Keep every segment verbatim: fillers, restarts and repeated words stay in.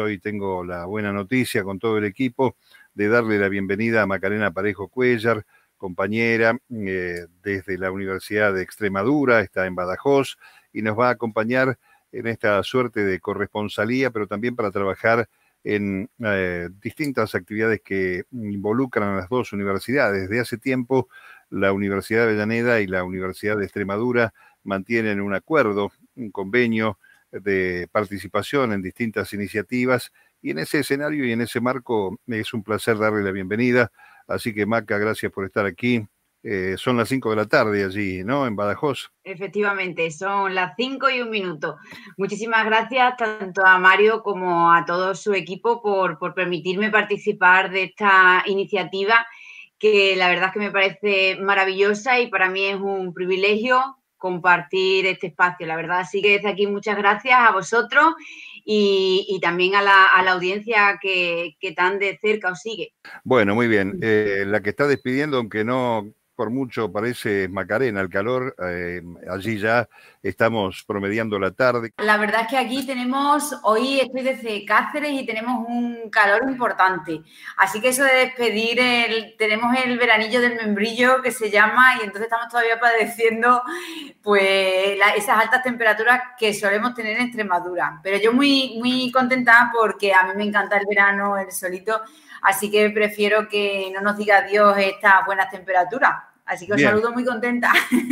hoy tengo la buena noticia con todo el equipo de darle la bienvenida a Macarena Parejo Cuéllar, compañera eh, desde la Universidad de Extremadura, está en Badajoz, y nos va a acompañar en esta suerte de corresponsalía, pero también para trabajar en eh, distintas actividades que involucran a las dos universidades. Desde hace tiempo, la Universidad de Avellaneda y la Universidad de Extremadura mantienen un acuerdo, un convenio de participación en distintas iniciativas, y en ese escenario y en ese marco es un placer darle la bienvenida. Así que, Maca, gracias por estar aquí. Eh, son las cinco de la tarde allí, ¿no?, en Badajoz. Efectivamente, son las cinco y un minuto. Muchísimas gracias tanto a Mario como a todo su equipo por, por permitirme participar de esta iniciativa, que la verdad es que me parece maravillosa y para mí es un privilegio compartir este espacio, la verdad. Así que desde aquí muchas gracias a vosotros y, y también a la, a la audiencia que, que tan de cerca os sigue. Bueno, muy bien. Eh, la que está despidiendo, aunque no por mucho parece Macarena, el calor, eh, allí ya estamos promediando la tarde. La verdad es que aquí tenemos, hoy estoy desde Cáceres y tenemos un calor importante, así que eso de despedir, el, tenemos el veranillo del membrillo que se llama, y entonces estamos todavía padeciendo pues la, esas altas temperaturas que solemos tener en Extremadura, pero yo muy, muy contenta porque a mí me encanta el verano, el solito, así que prefiero que no nos diga adiós estas buenas temperaturas. Así que os Bien. saludo muy contenta.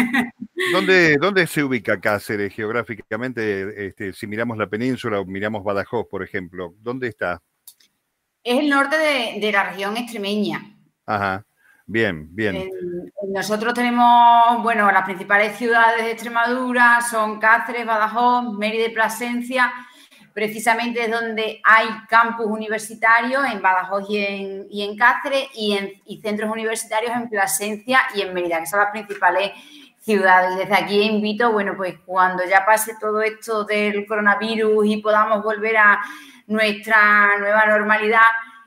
¿Dónde, ¿Dónde se ubica Cáceres geográficamente? Este, si miramos la península o miramos Badajoz, por ejemplo, ¿dónde está? Es el norte de, de la región extremeña. Ajá, bien, bien. Eh, nosotros tenemos, bueno, las principales ciudades de Extremadura son Cáceres, Badajoz, Mérida y Plasencia. Precisamente es donde hay campus universitarios, en Badajoz y en, y en Cáceres, y, en, y centros universitarios en Plasencia y en Mérida, que son las principales ciudades. Desde aquí invito, bueno, pues cuando ya pase todo esto del coronavirus y podamos volver a nuestra nueva normalidad,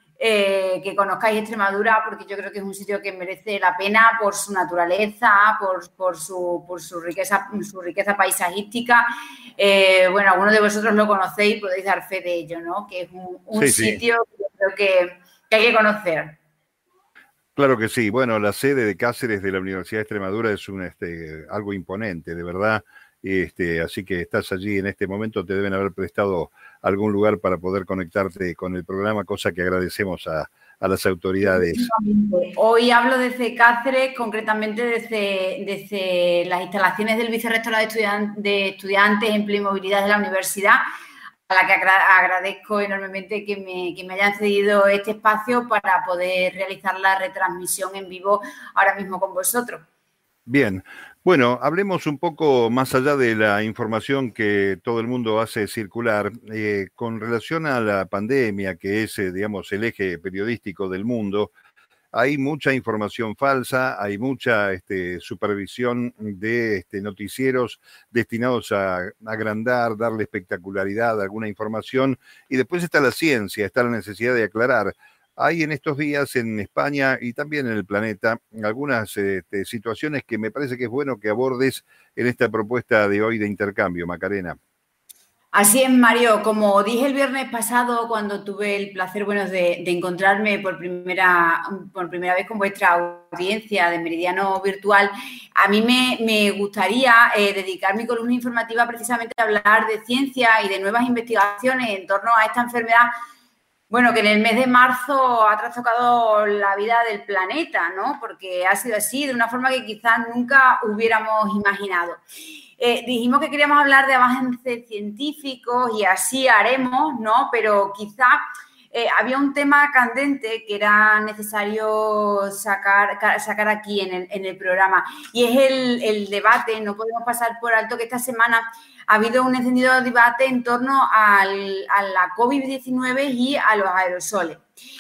eh, que conozcáis Extremadura, porque yo creo que es un sitio que merece la pena por su naturaleza, por, por, su, por su, riqueza, su riqueza paisajística. Eh, bueno, algunos de vosotros lo conocéis y podéis dar fe de ello, ¿no? Que es un, un sí, sitio sí. que yo creo que, que hay que conocer. Claro que sí. Bueno, la sede de Cáceres de la Universidad de Extremadura es un, este, algo imponente, de verdad. Este, así que estás allí en este momento, te deben haber prestado algún lugar para poder conectarte con el programa, cosa que agradecemos a, a las autoridades. Hoy hablo desde Cáceres, concretamente desde, desde las instalaciones del Vicerrectorado de, estudian, de Estudiantes, Empleo y Movilidad de la Universidad, a la que agradezco enormemente que me, que me hayan cedido este espacio para poder realizar la retransmisión en vivo ahora mismo con vosotros. Bien, bueno, hablemos un poco más allá de la información que todo el mundo hace circular, eh, con relación a la pandemia, que es, eh, digamos, el eje periodístico del mundo. Hay mucha información falsa, hay mucha este, supervisión de este, noticieros destinados a agrandar, darle espectacularidad a alguna información, y después está la ciencia, está la necesidad de aclarar. Hay en estos días en España y también en el planeta algunas este, situaciones que me parece que es bueno que abordes en esta propuesta de hoy de intercambio, Macarena. Así es, Mario. Como dije el viernes pasado, cuando tuve el placer, bueno, de, de encontrarme por primera, por primera vez con vuestra audiencia de Meridiano Virtual, a mí me, me gustaría eh, dedicar mi columna informativa precisamente a hablar de ciencia y de nuevas investigaciones en torno a esta enfermedad, bueno, que en el mes de marzo ha trastocado la vida del planeta, ¿no? Porque ha sido así, de una forma que quizás nunca hubiéramos imaginado. Eh, dijimos que queríamos hablar de avances científicos y así haremos, ¿no? Pero quizá eh, había un tema candente que era necesario sacar, sacar aquí en el, en el programa, y es el, el debate. No podemos pasar por alto que esta semana ha habido un encendido debate en torno al, a la COVID diecinueve y a los aerosoles.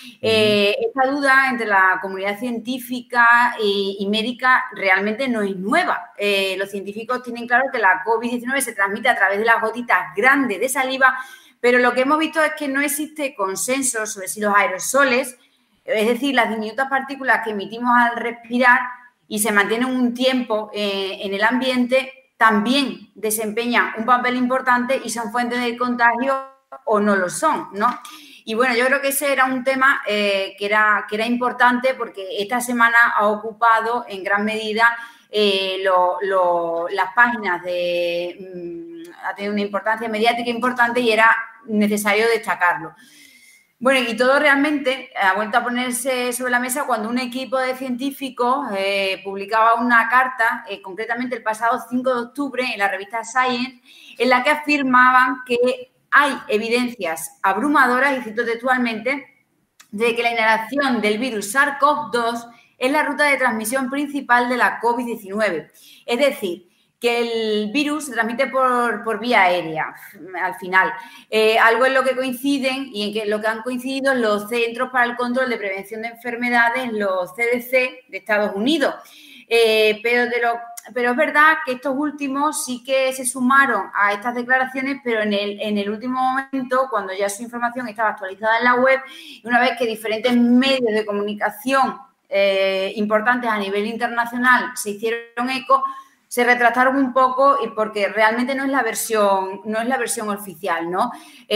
Eh, esta duda entre la comunidad científica y, y médica realmente no es nueva. Eh, los científicos tienen claro que la COVID diecinueve se transmite a través de las gotitas grandes de saliva, pero lo que hemos visto es que no existe consenso sobre si los aerosoles, es decir, las diminutas partículas que emitimos al respirar y se mantienen un tiempo eh, en el ambiente, también desempeñan un papel importante y son fuentes de contagio o no lo son, ¿no? Y bueno, yo creo que ese era un tema eh, que, era, que era importante porque esta semana ha ocupado en gran medida eh, lo, lo, las páginas de... Mmm, ha tenido una importancia mediática importante y era necesario destacarlo. Bueno, y todo realmente ha vuelto a ponerse sobre la mesa cuando un equipo de científicos eh, publicaba una carta, eh, concretamente el pasado cinco de octubre, en la revista Science, en la que afirmaban que hay evidencias abrumadoras, y cito textualmente, de que la inhalación del virus SARS-CoV dos es la ruta de transmisión principal de la COVID diecinueve. Es decir, que el virus se transmite por, por vía aérea, al final. Eh, algo en lo que coinciden y en que lo que han coincidido los Centros para el Control de Prevención de Enfermedades, los C D C de Estados Unidos. Eh, pero, de lo, pero es verdad que estos últimos sí que se sumaron a estas declaraciones, pero en el, en el último momento, cuando ya su información estaba actualizada en la web, y una vez que diferentes medios de comunicación eh, importantes a nivel internacional se hicieron eco, se retractaron un poco y porque realmente no es la versión, no es la versión oficial, ¿no?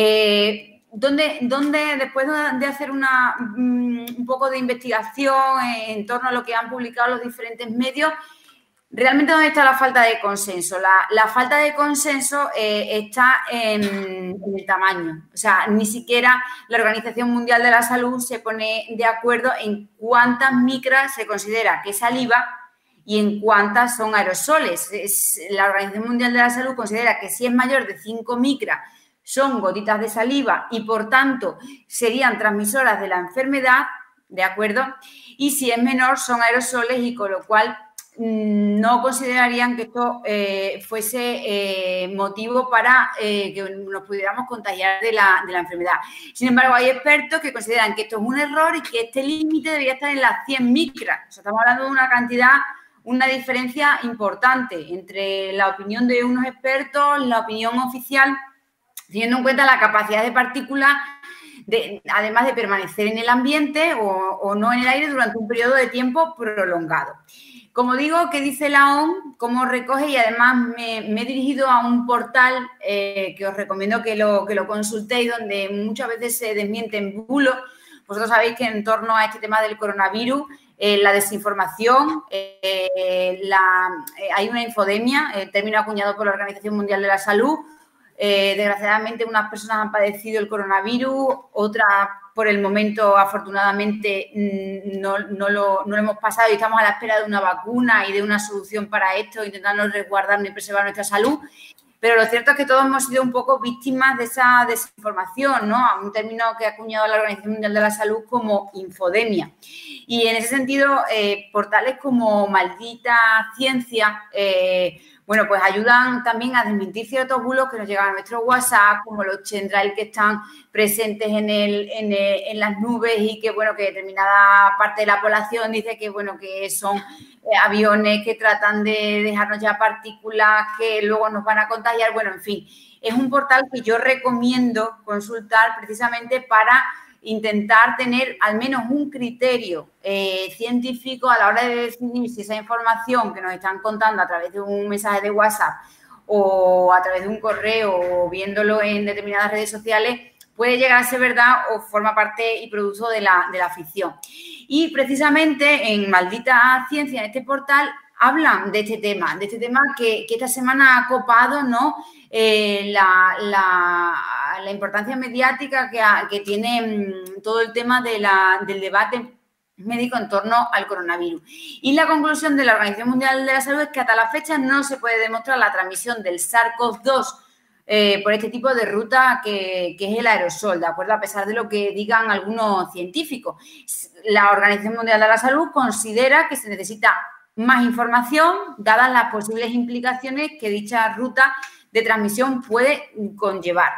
Eh, donde, donde después de hacer una, un poco de investigación en torno a lo que han publicado los diferentes medios, realmente ¿dónde está la falta de consenso? La, la falta de consenso eh, está en, en el tamaño. O sea, ni siquiera la Organización Mundial de la Salud se pone de acuerdo en cuántas micras se considera que es saliva y en cuántas son aerosoles. Es, la Organización Mundial de la Salud considera que si es mayor de cinco micras son gotitas de saliva y, por tanto, serían transmisoras de la enfermedad, ¿de acuerdo? Y si es menor son aerosoles y con lo cual mmm, no considerarían que esto eh, fuese eh, motivo para eh, que nos pudiéramos contagiar de la, de la enfermedad. Sin embargo, hay expertos que consideran que esto es un error y que este límite debería estar en las cien micras. O sea, estamos hablando de una cantidad... una diferencia importante entre la opinión de unos expertos, la opinión oficial, teniendo en cuenta la capacidad de partículas, de, además de permanecer en el ambiente o, o no en el aire durante un periodo de tiempo prolongado. Como digo, ¿qué dice la O M S? ¿Cómo recoge? Y además me, me he dirigido a un portal eh, que os recomiendo que lo, que lo consultéis, donde muchas veces se desmienten bulos. Vosotros sabéis que en torno a este tema del coronavirus, Eh, la desinformación, eh, la, eh, hay una infodemia, el término acuñado por la Organización Mundial de la Salud. Eh, desgraciadamente, unas personas han padecido el coronavirus, otras, por el momento, afortunadamente, no, no, lo, no lo hemos pasado y estamos a la espera de una vacuna y de una solución para esto, intentando resguardar y preservar nuestra salud. Pero lo cierto es que todos hemos sido un poco víctimas de esa desinformación, ¿no? A un término que ha acuñado la Organización Mundial de la Salud como infodemia. Y en ese sentido, eh, portales como Maldita Ciencia, eh, bueno, pues ayudan también a desmentir ciertos bulos que nos llegan a nuestro WhatsApp, como los chemtrails que están presentes en, el, en, el, en las nubes y que, bueno, que determinada parte de la población dice que, bueno, que son eh, aviones que tratan de dejarnos ya partículas que luego nos van a contagiar. Bueno, en fin, es un portal que yo recomiendo consultar precisamente para intentar tener al menos un criterio eh, científico a la hora de decidir si esa información que nos están contando a través de un mensaje de WhatsApp o a través de un correo o viéndolo en determinadas redes sociales puede llegar a ser verdad o forma parte y producto de la, de la ficción. Y precisamente en Maldita Ciencia, en este portal, hablan de este tema, de este tema que, que esta semana ha copado, ¿no? Eh, la, la, la importancia mediática que, ha, que tiene mmm, todo el tema de la, del debate médico en torno al coronavirus. Y la conclusión de la Organización Mundial de la Salud es que hasta la fecha no se puede demostrar la transmisión del SARS-CoV dos eh, por este tipo de ruta que, que es el aerosol, ¿de acuerdo? A pesar de lo que digan algunos científicos. La Organización Mundial de la Salud considera que se necesita más información, dadas las posibles implicaciones que dicha ruta de transmisión puede conllevar.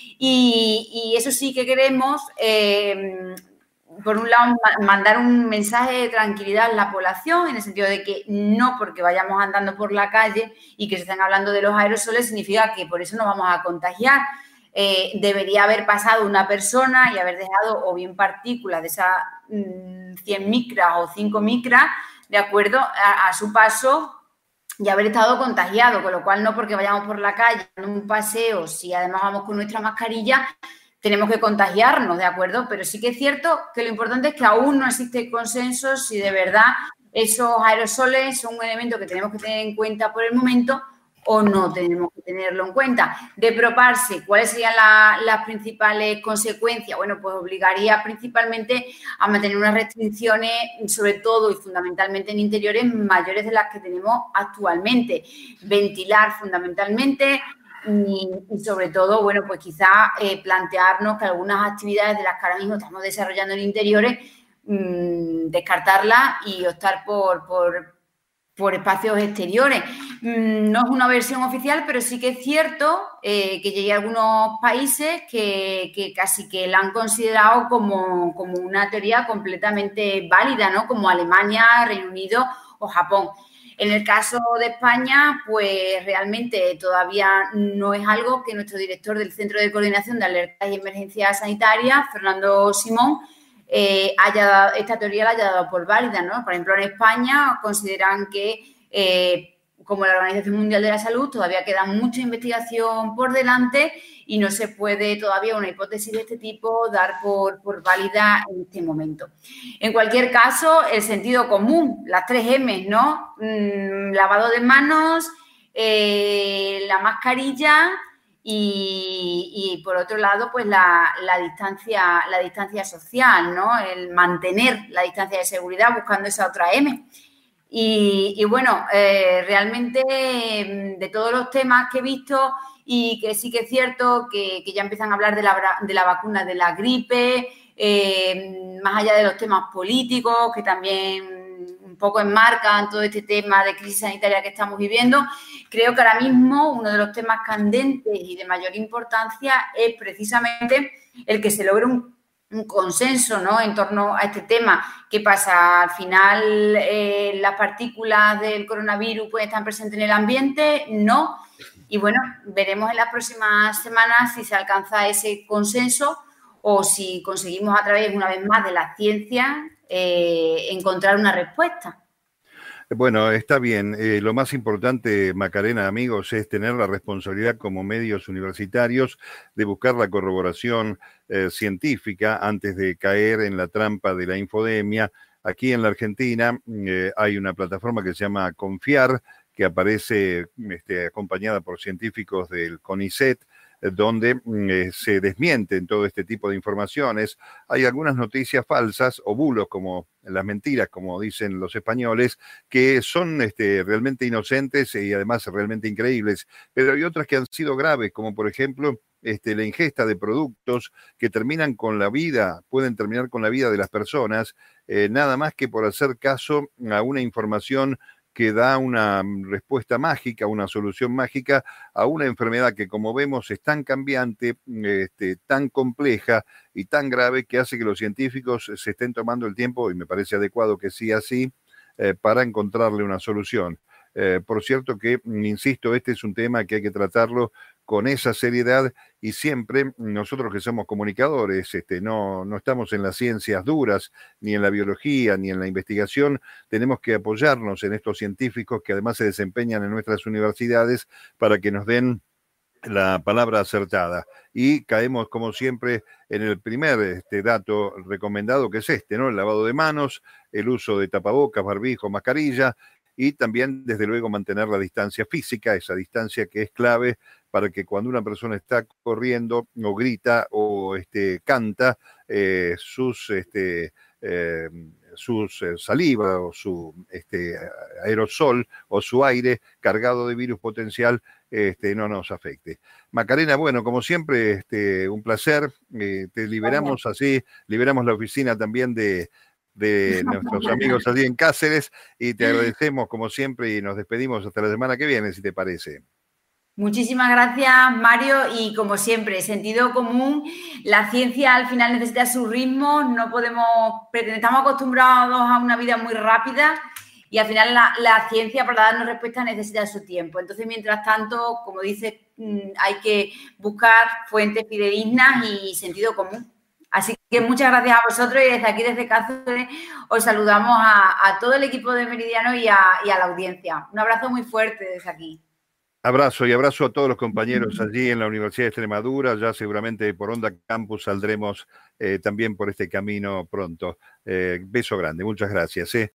Y, y eso sí que queremos, eh, por un lado, mandar un mensaje de tranquilidad a la población, en el sentido de que no porque vayamos andando por la calle y que se estén hablando de los aerosoles significa que por eso nos vamos a contagiar. Eh, debería haber pasado una persona y haber dejado o bien partículas de esas mmm, cien micras o cinco micras, de acuerdo, a, a su paso y haber estado contagiado, con lo cual no porque vayamos por la calle, en un paseo, si además vamos con nuestra mascarilla, tenemos que contagiarnos, ¿de acuerdo? Pero sí que es cierto que lo importante es que aún no existe consenso si de verdad esos aerosoles son un elemento que tenemos que tener en cuenta por el momento o no tenemos que tenerlo en cuenta. De proparse, ¿cuáles serían la, las principales consecuencias? Bueno, pues obligaría principalmente a mantener unas restricciones, sobre todo y fundamentalmente en interiores, mayores de las que tenemos actualmente. Ventilar fundamentalmente y, y sobre todo, bueno, pues quizá eh, plantearnos que algunas actividades de las que ahora mismo estamos desarrollando en interiores, mmm, descartarlas y optar por... por por espacios exteriores. No es una versión oficial, pero sí que es cierto eh, que llegué a algunos países que, que casi que la han considerado como, como una teoría completamente válida, ¿no? Como Alemania, Reino Unido o Japón. En el caso de España, pues realmente todavía no es algo que nuestro director del Centro de Coordinación de Alertas y Emergencias Sanitarias, Fernando Simón, Eh, haya, esta teoría la haya dado por válida, ¿no? Por ejemplo, en España consideran que, eh, como la Organización Mundial de la Salud, todavía queda mucha investigación por delante y no se puede todavía una hipótesis de este tipo dar por, por válida en este momento. En cualquier caso, el sentido común, las tres eme, ¿no? Mm, lavado de manos, eh, la mascarilla... Y, y por otro lado, pues la, la, distancia, la distancia social, ¿no? El mantener la distancia de seguridad buscando esa otra eme. Y, y bueno, eh, realmente de todos los temas que he visto y que sí que es cierto que, que ya empiezan a hablar de la, de la vacuna de la gripe, eh, más allá de los temas políticos que también un poco enmarcan todo este tema de crisis sanitaria que estamos viviendo, creo que ahora mismo uno de los temas candentes y de mayor importancia es precisamente el que se logre un, un consenso, ¿no? En torno a este tema. ¿Qué pasa? Al final, eh, las partículas del coronavirus pues, están presentes en el ambiente, no. Y bueno, veremos en las próximas semanas si se alcanza ese consenso o si conseguimos a través, una vez más, de la ciencia eh, encontrar una respuesta. Bueno, está bien. Eh, lo más importante, Macarena, amigos, es tener la responsabilidad como medios universitarios de buscar la corroboración eh, científica antes de caer en la trampa de la infodemia. Aquí en la Argentina eh, hay una plataforma que se llama Confiar, que aparece este, acompañada por científicos del CONICET, donde eh, se desmienten todo este tipo de informaciones. Hay algunas noticias falsas o bulos, como las mentiras, como dicen los españoles, que son este, realmente inocentes y además realmente increíbles, pero hay otras que han sido graves, como por ejemplo este, la ingesta de productos que terminan con la vida, pueden terminar con la vida de las personas, eh, nada más que por hacer caso a una información que da una respuesta mágica, una solución mágica a una enfermedad que, como vemos, es tan cambiante, este, tan compleja y tan grave que hace que los científicos se estén tomando el tiempo, y me parece adecuado que sí así, eh, para encontrarle una solución. Eh, por cierto que, insisto, este es un tema que hay que tratarlo con esa seriedad y siempre nosotros que somos comunicadores, este, no, no estamos en las ciencias duras, ni en la biología, ni en la investigación, tenemos que apoyarnos en estos científicos que además se desempeñan en nuestras universidades para que nos den la palabra acertada. Y caemos, como siempre, en el primer este, dato recomendado, que es este, ¿no? El lavado de manos, el uso de tapabocas, barbijo, mascarilla, y también, desde luego, mantener la distancia física, esa distancia que es clave para que cuando una persona está corriendo o grita o este, canta, eh, sus, este, eh, sus eh, saliva o su este, aerosol o su aire cargado de virus potencial este, no nos afecte. Macarena, bueno, como siempre, este, un placer. Eh, te liberamos así, liberamos la oficina también de... de nuestros amigos allí en Cáceres y te agradecemos como siempre y nos despedimos hasta la semana que viene, si te parece. Muchísimas gracias, Mario, y como siempre, sentido común, la ciencia al final necesita su ritmo, no podemos, estamos acostumbrados a una vida muy rápida y al final la, la ciencia para darnos respuestas necesita su tiempo. Entonces, mientras tanto, como dices, hay que buscar fuentes fidedignas y sentido común. Así que muchas gracias a vosotros y desde aquí, desde Cáceres, os saludamos a, a todo el equipo de Meridiano y a, y a la audiencia. Un abrazo muy fuerte desde aquí. Abrazo y abrazo a todos los compañeros allí en la Universidad de Extremadura. Ya seguramente por Onda Campus saldremos eh, también por este camino pronto. Eh, beso grande, muchas gracias. Eh.